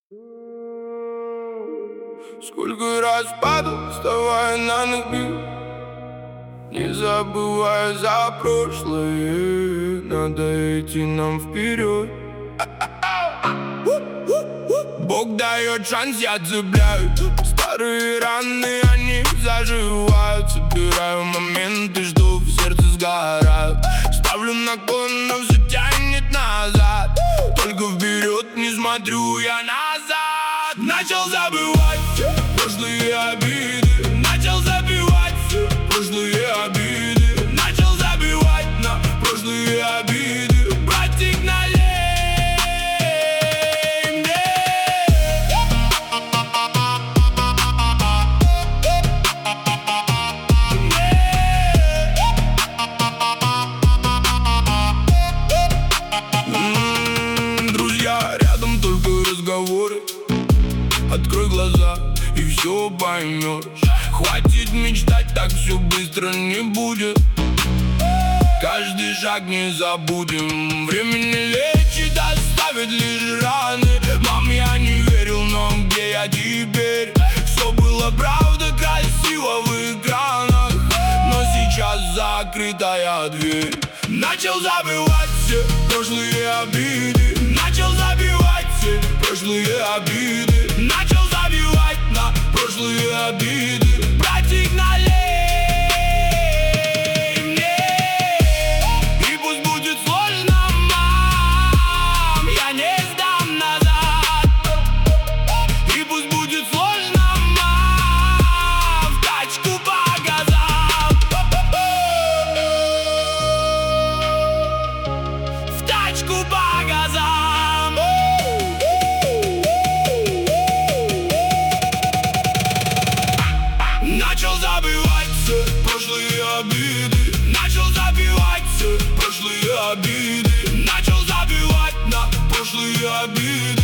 Сколько раз падал, вставая на ноги, не забывая за прошлое. Надо идти нам вперед. Бог дает шанс, я цепляю. Старые раны, они заживают. Собираю моменты, что в сердце сгорают. Ставлю наклон, но все тянет назад. Только вперед не смотрю я назад. Начал забывать прошлые обиды. Начал забивать прошлые обиды. Начал забивать на прошлые обиды. Братик, налей мне. Друзья, рядом только разговоры. Открой глаза и все поймешь. Хватит мечтать, так все быстро не будет. Каждый шаг не забудем. Время не лечит, оставит лишь раны. Мам, я не верил, но где я теперь? Все было правда, красиво в экранах, но сейчас закрытая дверь. Начал забывать все прошлые обиды. Начал забивать все прошлые обиды. Начал забивать на прошлые обиды. Братик, налей мне. И пусть будет сложно, мам, я не сдам назад. И пусть будет сложно, мам, в тачку по газам. В тачку по газам. Начал забывать все прошлые обиды. Начал забивать все прошлые обиды. Начал забивать на прошлые обиды.